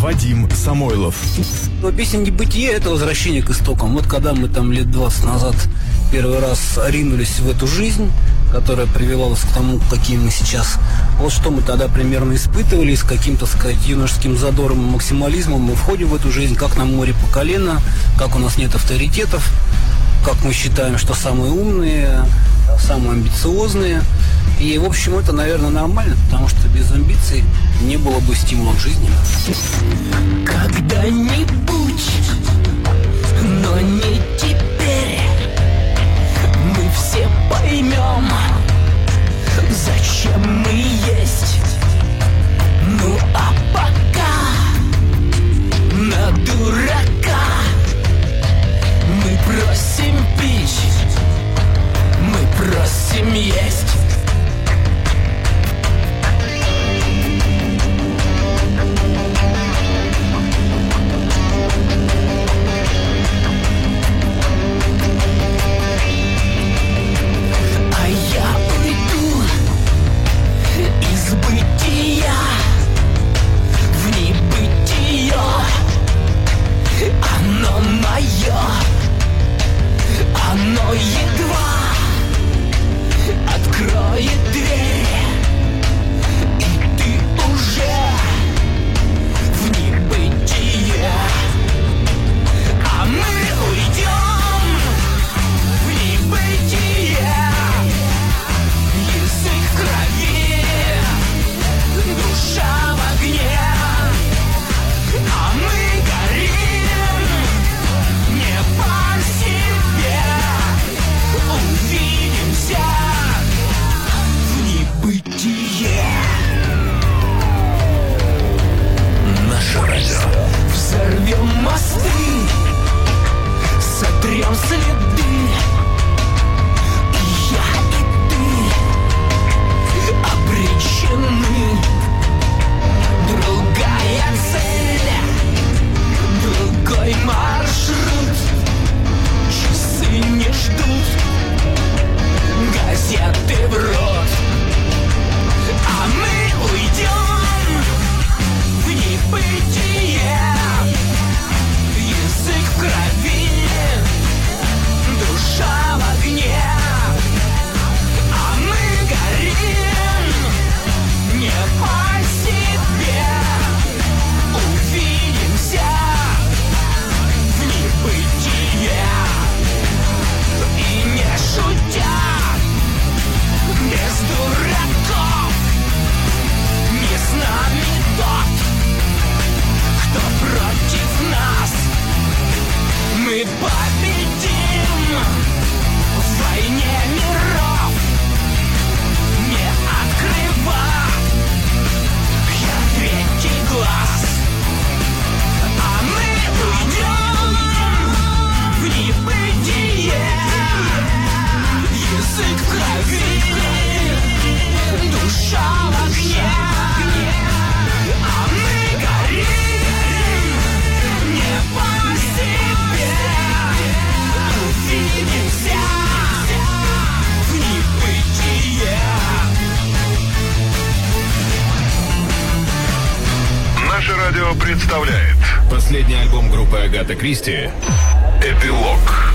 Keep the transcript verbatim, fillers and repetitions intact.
Вадим Самойлов. Но песня «Небытие» — это возвращение к истокам. Вот когда мы там лет двадцать назад первый раз ринулись в эту жизнь, которая привела нас к тому, какими мы сейчас. Вот что мы тогда примерно испытывали, с каким-то, сказать, юношеским задором и максимализмом мы входим в эту жизнь, как на море по колено, как у нас нет авторитетов, как мы считаем, что самые умные, самые амбициозные. И, в общем, это, наверное, нормально, потому что без амбиций не было бы стимула к жизни. Когда-нибудь, но не теперь, мы все поймем, зачем мы есть. Ну а пока на дурака мы просим пить, мы просим есть. Оно едва откроет дверь, и ты уже в небытие. А мы уйдем в небытие. Язык в крови, душа в огне. А мы горим не по себе. Увидимся в небытие. Наше радио. Взорвем мосты, сотрем следы. И я, и ты обречены. Другая цель, другой маршрут. Часы не ждут, газеты в рот. А мы уйдем в небытие. Язык в крови, душа в огне. А мы горим не по себе. Увидимся в небытие. И не шутя, без дураков, не с нами тот, кто против нас. Мы победим в войне миров, не открывая я третий глаз. А мы уйдем в небытие. Язык в крови, душа в огне. А мы горим не по себе. Увидимся в небытие. Наше радио представляет последний альбом группы Агата Кристи «Эпилог».